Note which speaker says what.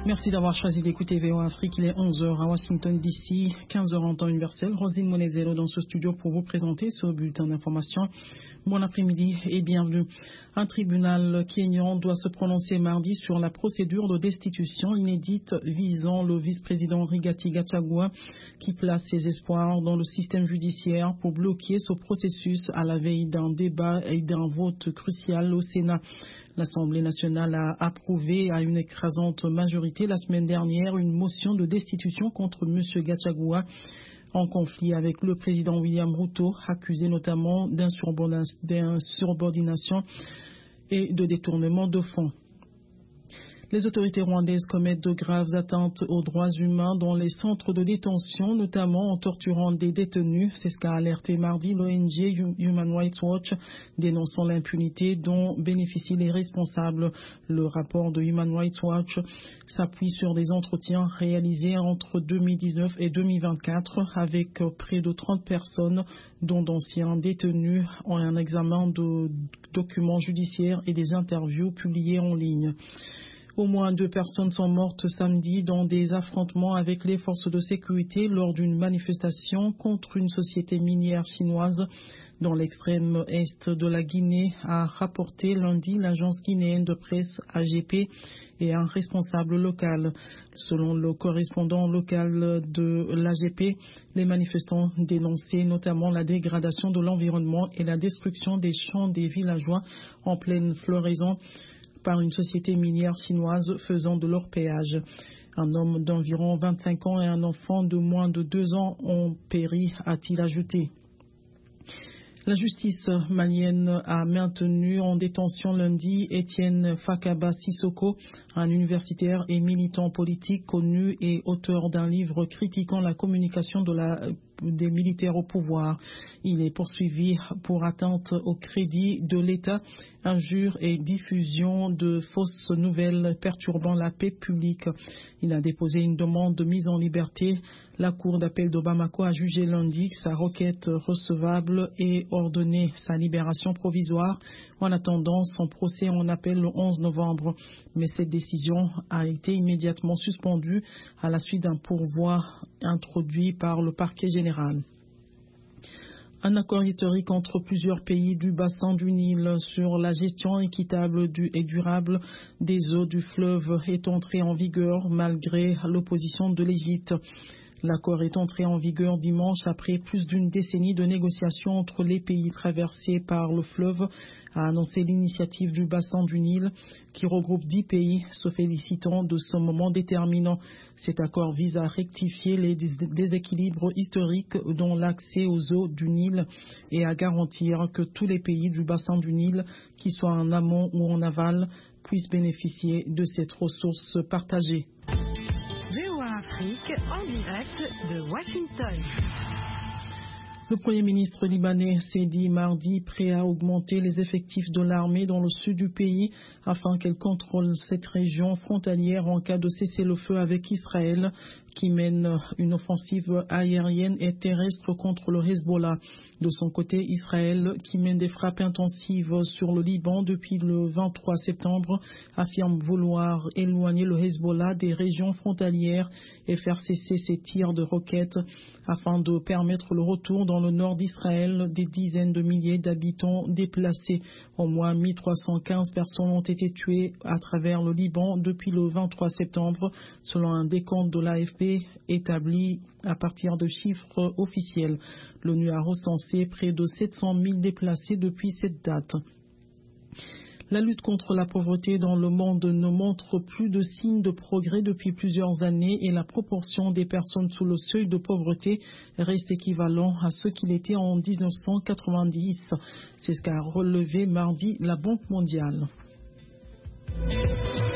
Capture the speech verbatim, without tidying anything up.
Speaker 1: Merci d'avoir choisi d'écouter V O A Afrique. Il est onze heures à Washington D C, quinze heures en temps universel. Rosine Monezero dans ce studio pour vous présenter ce bulletin d'information. Bon après-midi et bienvenue. Un tribunal kényan doit se prononcer mardi sur la procédure de destitution inédite visant le vice-président Rigathi Gachagua qui place ses espoirs dans le système judiciaire pour bloquer ce processus à la veille d'un débat et d'un vote crucial au Sénat. L'Assemblée nationale a approuvé à une écrasante majorité la semaine dernière une motion de destitution contre M. Gachagua en conflit avec le président William Ruto, accusé notamment d'insubordination et de détournement de fonds. Les autorités rwandaises commettent de graves atteintes aux droits humains dans les centres de détention, notamment en torturant des détenus. C'est ce qu'a alerté mardi l'O N G Human Rights Watch, dénonçant l'impunité dont bénéficient les responsables. Le rapport de Human Rights Watch s'appuie sur des entretiens réalisés entre deux mille dix-neuf et deux mille vingt-quatre avec près de trente personnes, dont d'anciens détenus, en un examen de documents judiciaires et des interviews publiées en ligne. Au moins deux personnes sont mortes samedi dans des affrontements avec les forces de sécurité lors d'une manifestation contre une société minière chinoise dans l'extrême est de la Guinée, a rapporté lundi l'agence guinéenne de presse A G P et un responsable local. Selon le correspondant local de l'A G P, les manifestants dénonçaient notamment la dégradation de l'environnement et la destruction des champs des villageois en pleine floraison par une société minière chinoise faisant de leur péage. Un homme d'environ vingt-cinq ans et un enfant de moins de deux ans ont péri, a-t-il ajouté. La justice malienne a maintenu en détention lundi Étienne Fakaba Sissoko, un universitaire et militant politique connu et auteur d'un livre critiquant la communication de la, des militaires au pouvoir. Il est poursuivi pour atteinte au crédit de l'État, injure et diffusion de fausses nouvelles perturbant la paix publique. Il a déposé une demande de mise en liberté. La Cour d'appel de Bamako a jugé lundi que sa requête recevable et ordonné sa libération provisoire en attendant son procès en appel le onze novembre. Mais cette décision a été immédiatement suspendue à la suite d'un pourvoi introduit par le parquet général. Un accord historique entre plusieurs pays du bassin du Nil sur la gestion équitable et durable des eaux du fleuve est entré en vigueur malgré l'opposition de l'Égypte. L'accord est entré en vigueur dimanche après plus d'une décennie de négociations entre les pays traversés par le fleuve, a annoncé l'initiative du bassin du Nil qui regroupe dix pays se félicitant de ce moment déterminant. Cet accord vise à rectifier les déséquilibres historiques dans l'accès aux eaux du Nil et à garantir que tous les pays du bassin du Nil, qu'ils soient en amont ou en aval, puissent bénéficier de cette ressource partagée.
Speaker 2: V O A Afrique en direct de Washington.
Speaker 1: Le Premier ministre libanais s'est dit mardi prêt à augmenter les effectifs de l'armée dans le sud du pays afin qu'elle contrôle cette région frontalière en cas de cessez-le-feu avec Israël qui mène une offensive aérienne et terrestre contre le Hezbollah. De son côté, Israël, qui mène des frappes intensives sur le Liban depuis le vingt-trois septembre, affirme vouloir éloigner le Hezbollah des régions frontalières et faire cesser ses tirs de roquettes afin de permettre le retour dans le nord d'Israël des dizaines de milliers d'habitants déplacés. Au moins mille trois cent quinze personnes ont été tuées à travers le Liban depuis le vingt-trois septembre, selon un décompte de l'A F P établi à partir de chiffres officiels. L'ONU a recensé près de sept cent mille déplacés depuis cette date. La lutte contre la pauvreté dans le monde ne montre plus de signes de progrès depuis plusieurs années et la proportion des personnes sous le seuil de pauvreté reste équivalent à ce qu'il était en mille neuf cent quatre-vingt-dix. C'est ce qu'a relevé mardi la Banque mondiale.